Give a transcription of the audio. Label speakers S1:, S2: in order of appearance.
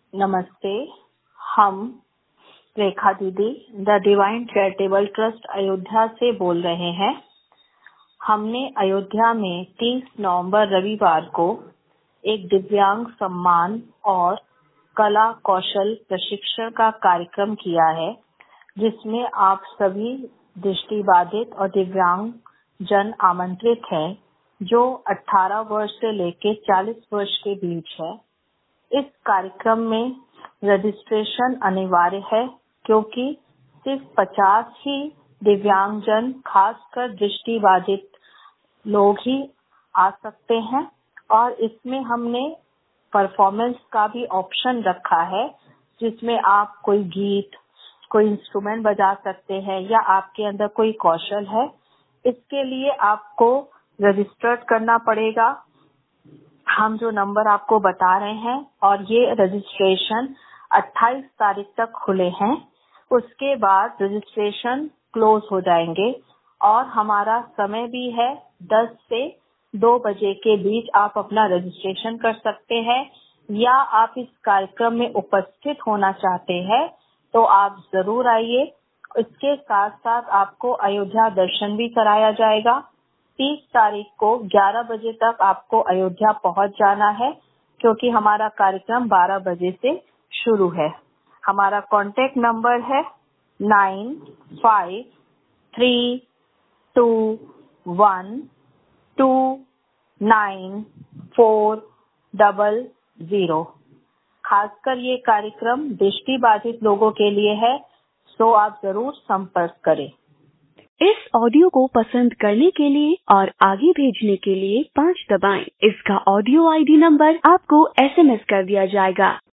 S1: नमस्ते। हम रेखा दीदी the divine charitable trust Ayodhya से बोल रहे हैं। हमने अयोध्या में 30 नवंबर रविवार को एक दिव्यांग सम्मान और कला कौशल प्रशिक्षण का कार्यक्रम किया है, जिसमें आप सभी दृष्टिबाधित और दिव्यांग जन आमंत्रित हैं, जो 18 वर्ष से लेकर 40 वर्ष के बीच है। इस कार्यक्रम में रजिस्ट्रेशन अनिवार्य है, क्योंकि सिर्फ 50 ही दिव्यांगजन, खासकर दृष्टिबाधित लोग ही आ सकते हैं। और इसमें हमने परफॉर्मेंस का भी ऑप्शन रखा है, जिसमें आप कोई गीत, कोई इंस्ट्रूमेंट बजा सकते हैं या आपके अंदर कोई कौशल है। इसके लिए आपको रजिस्टर्ड करना पड़ेगा। हम जो नंबर आपको बता रहे हैं, और ये रजिस्ट्रेशन 28 तारीख तक खुले हैं। उसके बाद रजिस्ट्रेशन क्लोज हो जाएंगे और हमारा समय भी है 10 से 2 बजे के बीच आप अपना रजिस्ट्रेशन कर सकते हैं। या आप इस कार्यक्रम में उपस्थित होना चाहते हैं तो आप जरूर आइए। इसके साथ साथ आपको अयोध्या दर्शन भी कराया जाएगा। 30 तारीख को 11 बजे तक आपको अयोध्या पहुंच जाना है, क्योंकि हमारा कार्यक्रम 12 बजे से शुरू है। हमारा कॉन्टेक्ट नंबर है 9532129400। खासकर ये कार्यक्रम दृष्टिबाधित लोगों के लिए है, सो आप जरूर संपर्क करें।
S2: इस ऑडियो को पसंद करने के लिए और आगे भेजने के लिए 5 दबाएं। इसका ऑडियो आईडी नंबर आपको SMS कर दिया जाएगा।